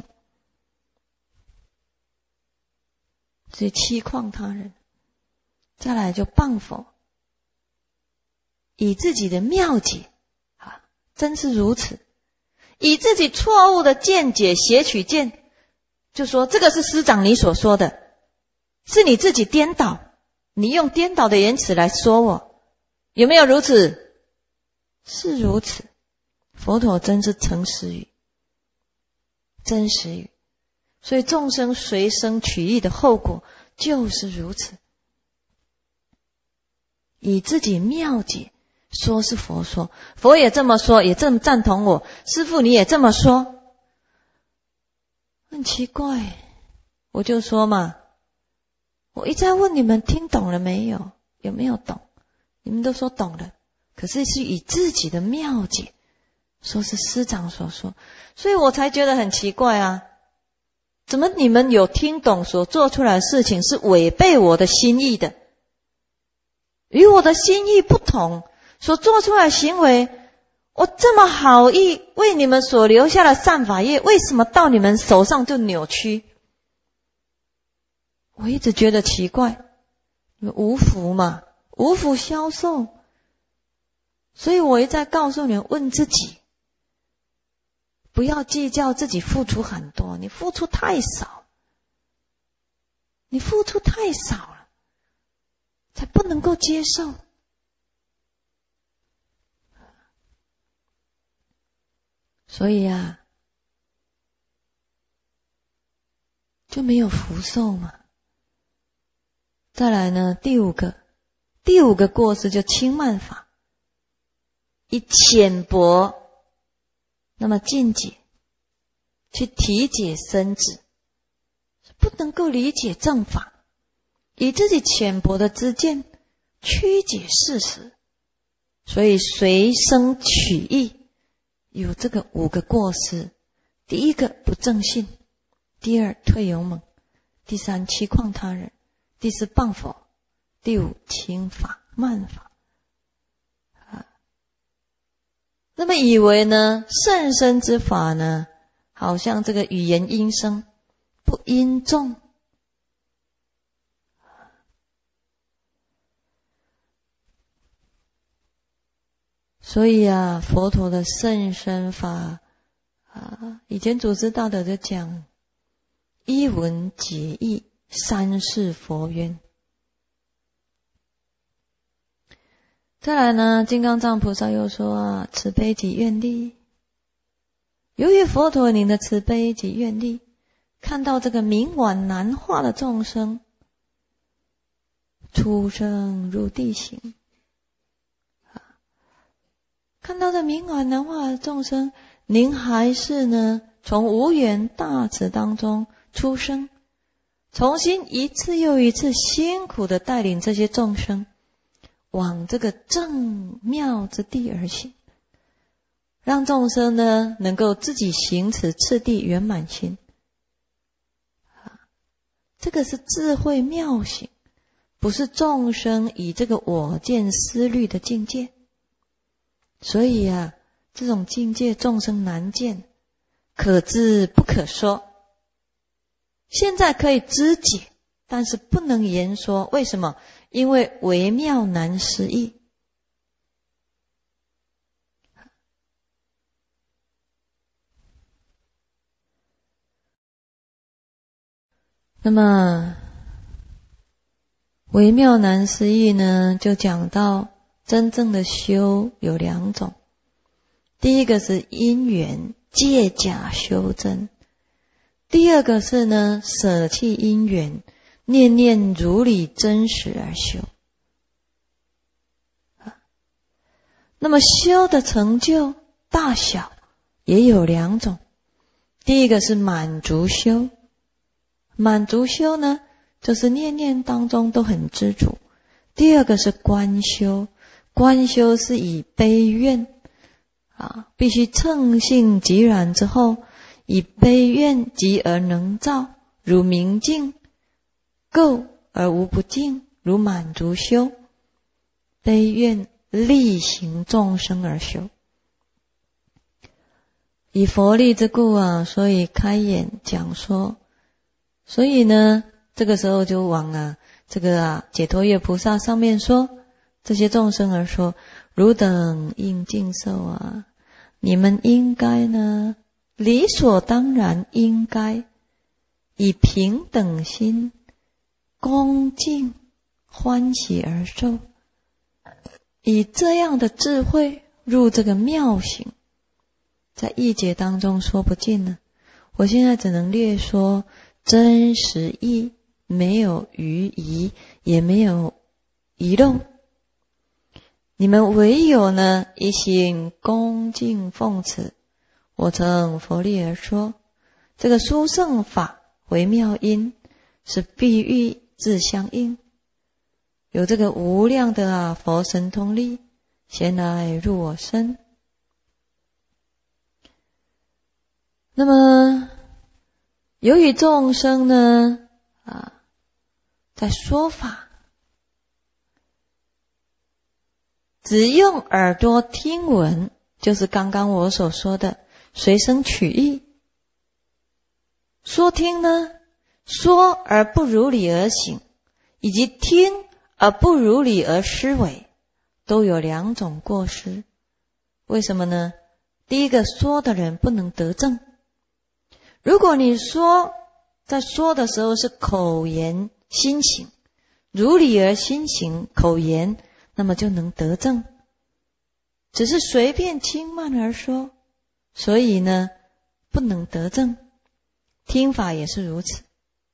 所以期况他人。再来就谤佛，以自己的妙解真是如此，以自己错误的见解邪取见，就说这个是师长你所说的，是你自己颠倒，你用颠倒的言辞来说我，有没有如此？是如此。佛陀真是诚实语，真实语，所以众生随生取义的后果就是如此。以自己妙解说是佛说，佛也这么说，也这么赞同我，师父你也这么说，很奇怪。我就说嘛，我一再问你们听懂了没有，有没有懂？你们都说懂了，可是是以自己的妙解说是师长所说，所以我才觉得很奇怪啊，怎么你们有听懂所做出来的事情是违背我的心意的，与我的心意不同，所做出来的行为，我这么好意为你们所留下的善法业，为什么到你们手上就扭曲？我一直觉得奇怪，你们无福嘛，无福消受，所以我一再告诉你们，问自己，不要计较自己付出很多，你付出太少，你付出太少了，才不能够接受。所以啊，就没有福寿嘛。再来呢，第五个过失就轻慢法，以浅薄那么见解去体解深知，不能够理解正法，以自己浅薄的知见曲解事实，所以随生取义，有这个5个过失。第一个不正信，第二退勇猛，第三期况他人，第四谤佛，第五轻法慢法。那么以为呢甚深之法呢，好像这个语言音声不音重，所以啊，佛陀的甚深法以前祖师大德就讲一文解义，三世佛缘。再来呢，金刚藏菩萨又说慈悲及愿力。由于佛陀您的慈悲及愿力，看到这个冥顽难化的众生出生入地行，看到这冥顽难化的众生，您还是呢从无缘大慈当中出生，重新一次又一次辛苦的带领这些众生往这个正妙之地而行，让众生呢能够自己行持次第圆满心。这个是智慧妙行，不是众生以这个我见思虑的境界。所以这种境界众生难见， 可知不可说。现在可以知解，但是不能言说。为什么？因为微妙难思议。那么微妙难思议呢，就讲到真正的修有两种。第一个是因缘借假修真，第二个是呢舍弃因缘，念念如理真实而修。那么修的成就大小也有两种。第一个是满足修，满足修呢就是念念当中都很知足。第二个是观修，观修是以悲愿必须乘性即染之后，以悲愿即而能造，如明镜，垢而无不净，如满足修，悲愿力行众生而修。以佛力之故所以开演讲说。所以呢这个时候就往这个解脱月菩萨上面说，这些众生而说，汝等应尽受你们应该呢理所当然应该以平等心恭敬欢喜而受，以这样的智慧入这个妙行，在义解当中说不尽了。我现在只能略说真实义，没有余疑，也没有遗漏。你们唯有呢一心恭敬奉持，我乘佛力而说。这个殊胜法为妙因，是必欲自相应，有这个无量的佛神通力先来入我身。那么由于众生呢在说法只用耳朵听闻，就是刚刚我所说的随声取义。说听呢，说而不如理而行，以及听而不如理而思维，都有两种过失。为什么呢？第一个，说的人不能得正。如果你说在说的时候是口言心行，如理而心行口言，那么就能得正。只是随便轻慢而说，所以呢不能得正。听法也是如此。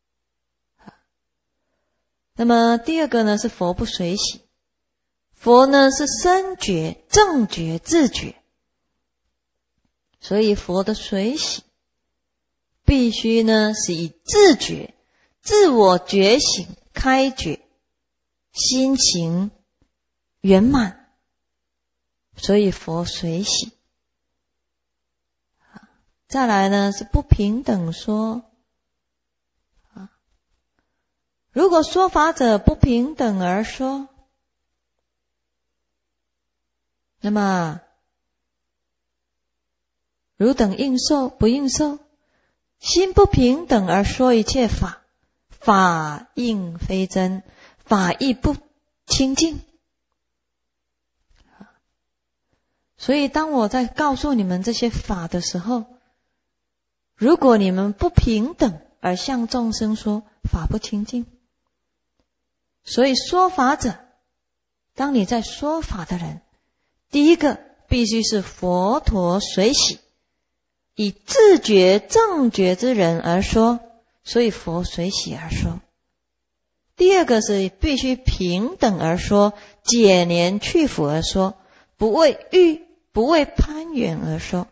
那么第二个呢是佛不随喜。佛呢是身觉、正觉、自觉，所以佛的随喜必须呢是以自觉、自我觉醒、开觉、心情圆满，所以佛随喜。再来呢是不平等说。如果说法者不平等而说，那么汝等应受不应受，心不平等而说一切法，法应非真，法亦不清净。所以当我在告诉你们这些法的时候，如果你们不平等而向众生说，法不清净。所以说法者，当你在说法的人，第一个必须是佛陀随喜，以自觉正觉之人而说，所以佛随喜而说。第二个是必须平等而说，解年去腐而说，不为欲不为攀缘而说。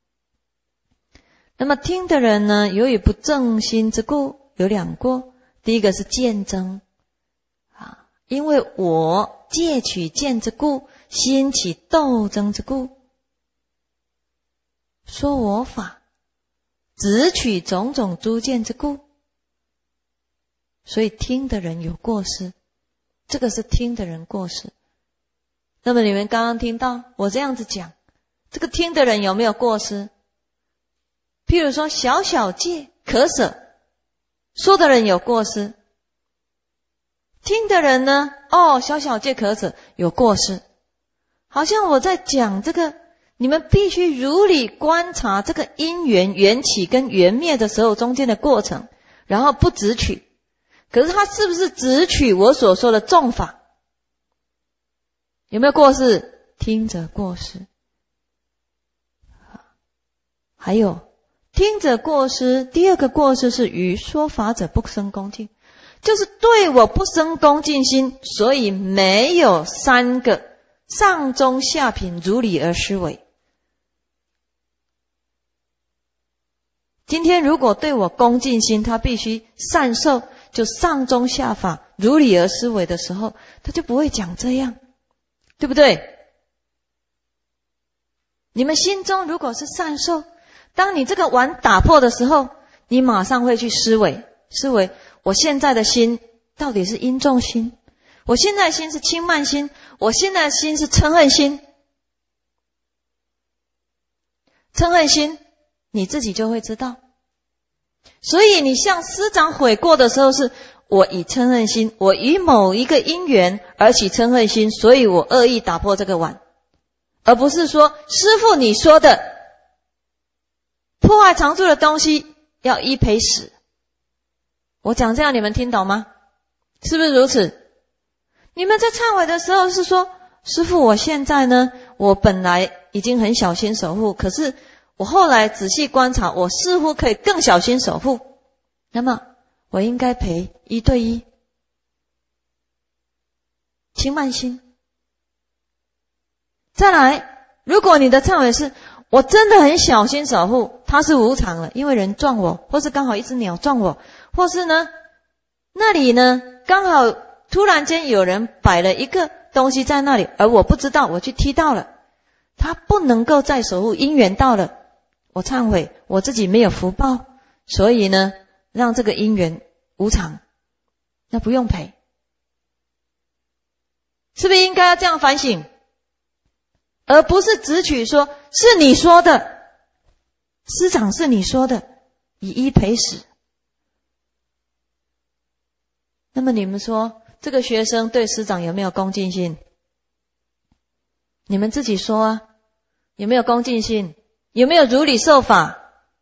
那么听的人呢，由于不正心之故，有两过。第一个是见争因为我借取见之故，兴起斗争之故，说我法只取种种诸见之故，所以听的人有过失，这个是听的人过失。那么你们刚刚听到我这样子讲，这个听的人有没有过失？ 譬如说小小戒可舍，说的人有过失，听的人呢，小小戒可舍有过失。好像我在讲这个，你们必须如理观察这个因缘缘起跟缘灭的时候中间的过程，然后不执取。可是他是不是执取我所说的众法？有没有过失？听者过失。还有听者过失，第二个过失是于说法者不生恭敬，就是对我不生恭敬心，所以没有三个上中下品如理而思维。今天如果对我恭敬心，他必须善受，就上中下法如理而思维的时候，他就不会讲这样，对不对？你们心中如果是善受，当你这个碗打破的时候，你马上会去思维我现在的心到底是殷重心，我现在的心是轻慢心，我现在的心是嗔恨心。嗔恨心你自己就会知道。所以你向师长悔过的时候，是我以嗔恨心，我以某一个因缘而起嗔恨心，所以我恶意打破这个碗，而不是说师父你说的破坏常住的东西要依赔死。我讲这样你们听懂吗？是不是如此？你们在忏悔的时候是说，师父我现在呢，我本来已经很小心守护，可是我后来仔细观察，我似乎可以更小心守护，那么我应该赔1对1轻慢心。再来，如果你的忏悔是我真的很小心守护，它是无常了，因为人撞我，或是刚好一只鸟撞我，或是呢那里呢刚好突然间有人摆了一个东西在那里，而我不知道，我去踢到了，他不能够再守护，因缘到了，我忏悔我自己没有福报，所以呢让这个因缘无常，那不用赔。是不是应该要这样反省？而不是只取说是你说的，师长是你说的，以一赔十。那么你们说这个学生对师长有没有恭敬心？你们自己说啊，有没有恭敬心？有没有如理受法？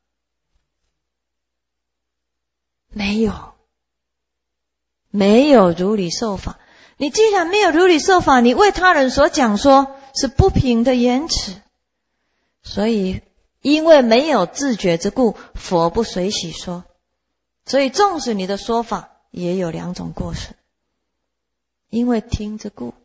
没有，没有如理受法。你既然没有如理受法，你为他人所讲说是不平的言辞，所以因为没有自觉之故，佛不随喜说。所以纵使你的说法也有两种过失，因为听之故。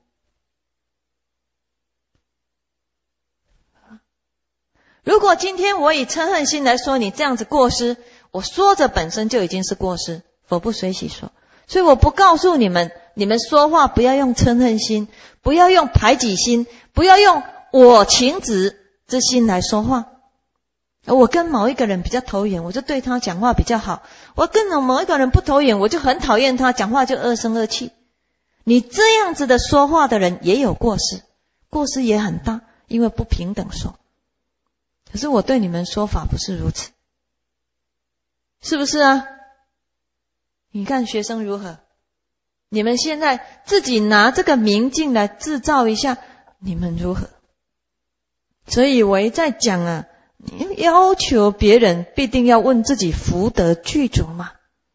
如果今天我以嗔恨心来说你这样子过失，我说着本身就已经是过失，佛不随喜说。所以我不告诉你们，你们说话不要用嗔恨心，不要用排挤心，不要用我情执之心来说话。我跟某一个人比较投缘，我就对他讲话比较好，我跟某一个人不投缘，我就很讨厌他，讲话就恶声恶气。你这样子的说话的人也有过失，过失也很大，因为不平等说。可是我对你们说法不是如此，是不是啊？你看学生如何？你们现在自己拿这个明镜来制造一下，你们如何？所以我一再讲啊，你要求别人必定要问自己福德具足嘛。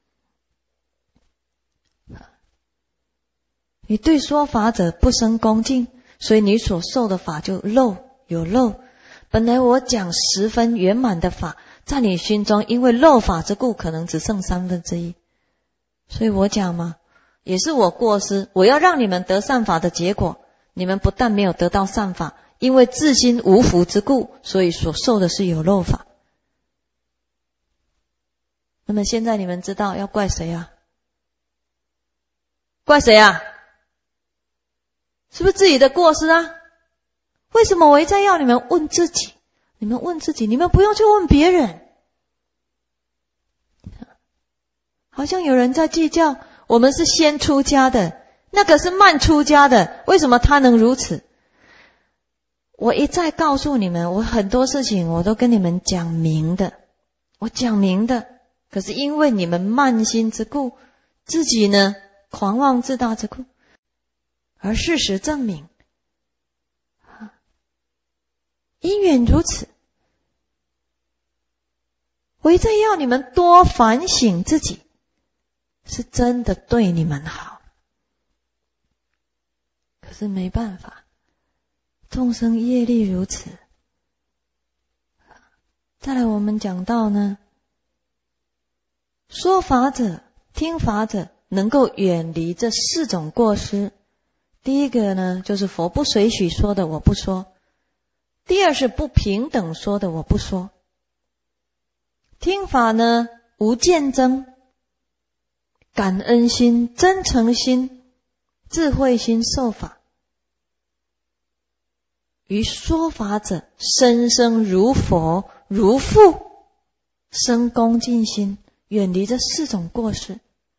你对说法者不生恭敬，所以你所受的法就有漏。本来我讲10分圆满的法，在你心中因为漏法之故，可能只剩1/3。所以我讲嘛，也是我过失，我要让你们得善法的结果，你们不但没有得到善法，因为自心无福之故，所以所受的是有漏法。那么现在你们知道要怪谁啊？怪谁啊？是不是自己的过失啊？为什么我一再要你们问自己？你们问自己，你们不用去问别人。好像有人在计较，我们是先出家的，那个是慢出家的，为什么他能如此？我一再告诉你们，我很多事情我都跟你们讲明的， 我讲明的，可是因为你们慢心之故，自己呢狂妄自大之故，而事实证明，因缘如此，我在要你们多反省自己，是真的对你们好。可是没办法，众生业力如此。再来我们讲到呢，说法者、听法者能够远离这4种过失。第一个呢，就是佛不随许说的我不说；第二是不平等说的我不说。听法呢，无见争，感恩心、真诚心、智慧心受法。于说法者，生生如佛如父，生恭敬心，远离这4种过失。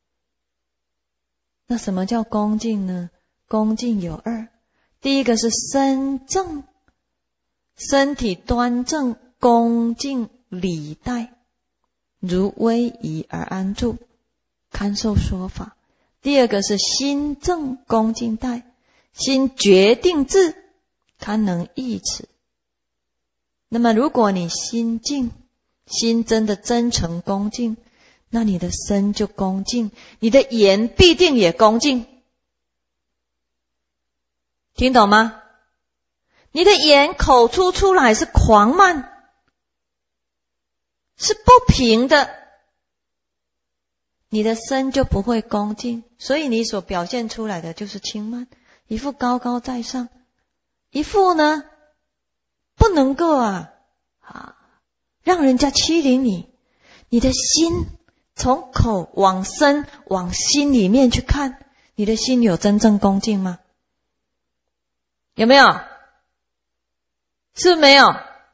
那什么叫恭敬呢？恭敬有2，第一个是身正，身体端正，恭敬礼待，如威仪而安住，堪受说法。第二个是心正，恭敬待，心决定志，堪能益持。那么如果你心静，心真的真诚恭敬，那你的身就恭敬，你的言必定也恭敬。听懂吗？你的言口出来是狂慢，是不平的，你的身就不会恭敬，所以你所表现出来的就是轻慢，一副高高在上，一副呢不能够让人家欺凌你。你的心从口往身往心里面去看，你的心有真正恭敬吗？有没有？是不是没有？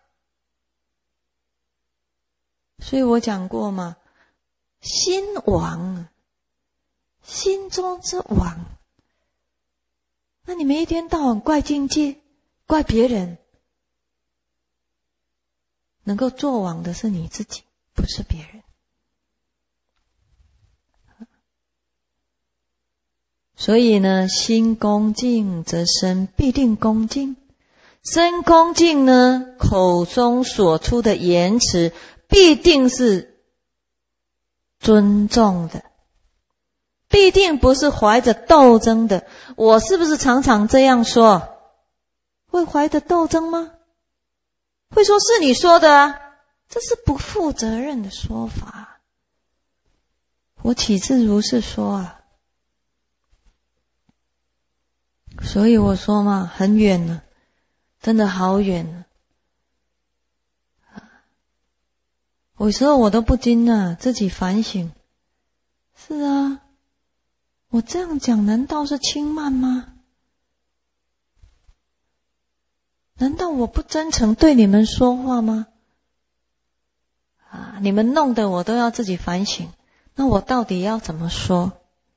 所以我讲过嘛，心王，心中之王。那你们一天到晚怪境界，怪别人，能够做王的是你自己，不是别人。所以呢，心恭敬则身必定恭敬，身恭敬呢，口中所出的言辞必定是尊重的，必定不是怀着斗争的。我是不是常常这样说？会怀着斗争吗？会说是你说的啊，这是不负责任的说法。我岂自如是说啊？所以我说嘛，很远了，真的好远了。有时候我都不禁自己反省。是啊，我这样讲难道是轻慢吗？难道我不真诚对你们说话吗？你们弄得我都要自己反省，那我到底要怎么说？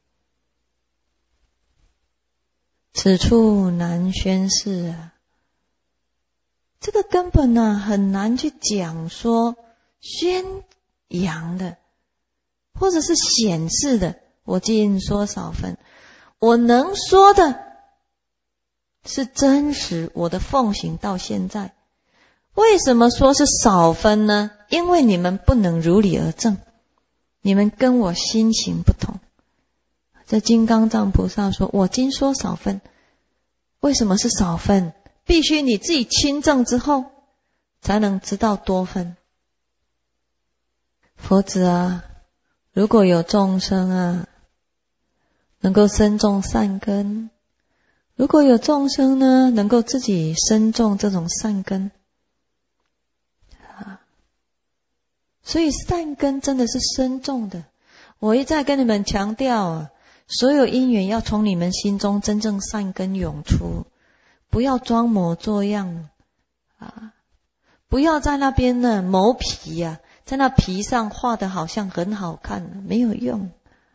此处难宣示啊，这个根本很难去讲说宣扬的，或者是显示的。我尽说少分，我能说的是真实，我的奉行到现在。为什么说是少分呢？因为你们不能如理而证，你们跟我心行不同。这金刚藏菩萨说，我今说少分。为什么是少分？必须你自己亲证之后才能知道多分。佛子如果有众生能够生种善根，如果有众生呢能够自己生种这种善根，所以善根真的是深重的。我一再跟你们强调所有因缘要从你们心中真正善根涌出，不要装模作样不要在那边磨皮在那皮上画的好像很好看，没有用。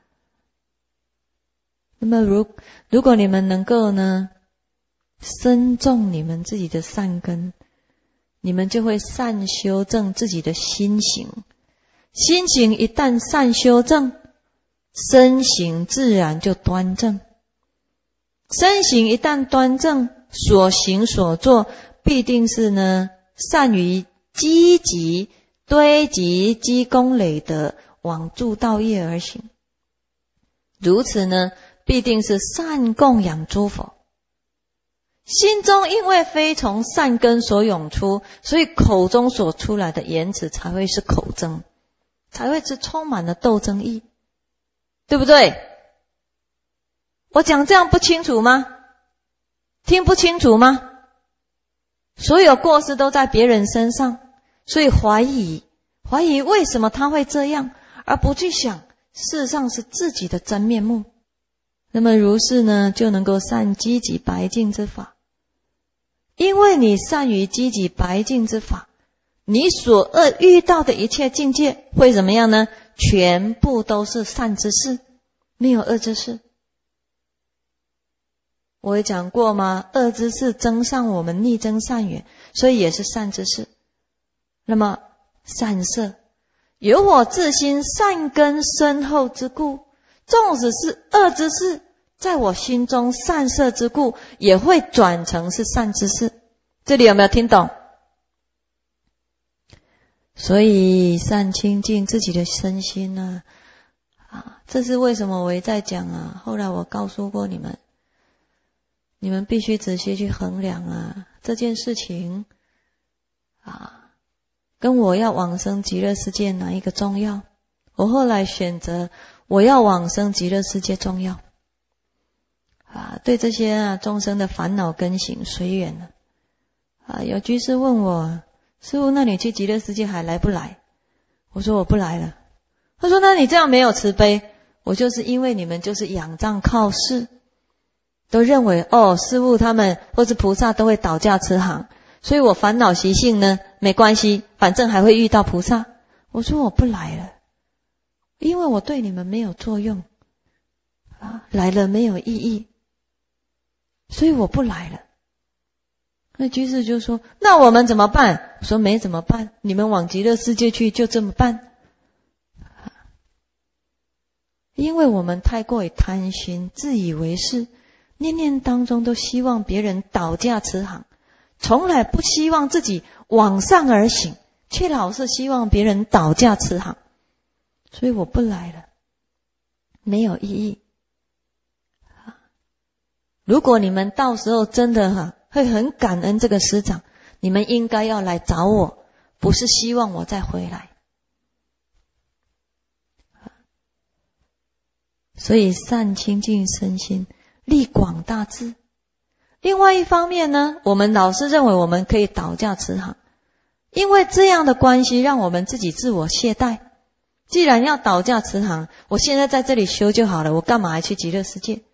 那么如果你们能够深重你们自己的善根，你们就会善修正自己的心行， 心行一旦善修正，身行自然就端正。身行一旦端正，所行所做必定是呢善于积极堆积积功累德，往助道业而行。如此呢，必定是善供养诸佛。心中因为非从善根所涌出，所以口中所出来的言辞才会是口争，才会是充满了斗争意，对不对？我讲这样不清楚吗？听不清楚吗？所有过失都在别人身上，所以怀疑为什么他会这样，而不去想事实上是自己的真面目。那么如是呢，就能够善积极白净之法。因为你善于积极白净之法，你所遇到的一切境界会怎么样呢？全部都是善之事，没有恶之事。我也讲过吗？恶之事增上我们逆增善缘，所以也是善之事。那么善摄，由我自心善根深厚之故，纵使是恶之事，在我心中善摄之故，也会转成是善之事。这里有没有听懂？所以善清净自己的身心呢，这是为什么我也在讲啊。后来我告诉过你们，你们必须仔细去衡量啊，这件事情跟我要往生极乐世界哪一个重要？我后来选择我要往生极乐世界重要。对这些众生的烦恼根行随缘了。有居士问我，师父，那你去极乐世界还来不来？我说我不来了。他说那你这样没有慈悲。我就是因为你们就是仰仗靠事，都认为师父他们或是菩萨都会倒驾慈航，所以我烦恼习性呢没关系，反正还会遇到菩萨。我说我不来了，因为我对你们没有作用来了没有意义，所以我不来了。那居士就说，那我们怎么办？我说没怎么办，你们往极乐世界去就这么办。因为我们太过于贪心，自以为是，念念当中都希望别人倒驾慈航，从来不希望自己往上而行，却老是希望别人倒驾慈航，所以我不来了，没有意义。如果你们到时候真的会很感恩这个师长，你们应该要来找我，不是希望我再回来。所以善清净身心，利广大智。另外一方面呢，我们老是认为我们可以倒驾慈航，因为这样的关系让我们自己自我懈怠。既然要倒驾慈航，我现在在这里修就好了，我干嘛还去极乐世界？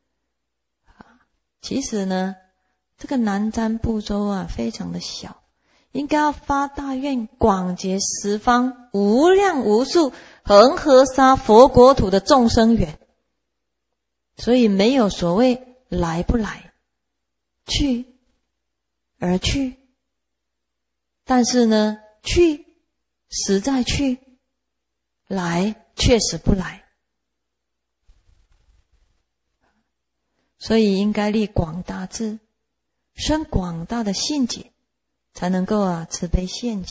其实呢，这个南瞻部洲非常的小，应该要发大愿，广结十方无量无数恒河沙佛国土的众生缘。所以没有所谓来不来，去而去，但是呢，去实在去，来确实不来。所以应该立广大智，生广大的信解，才能够慈悲现前。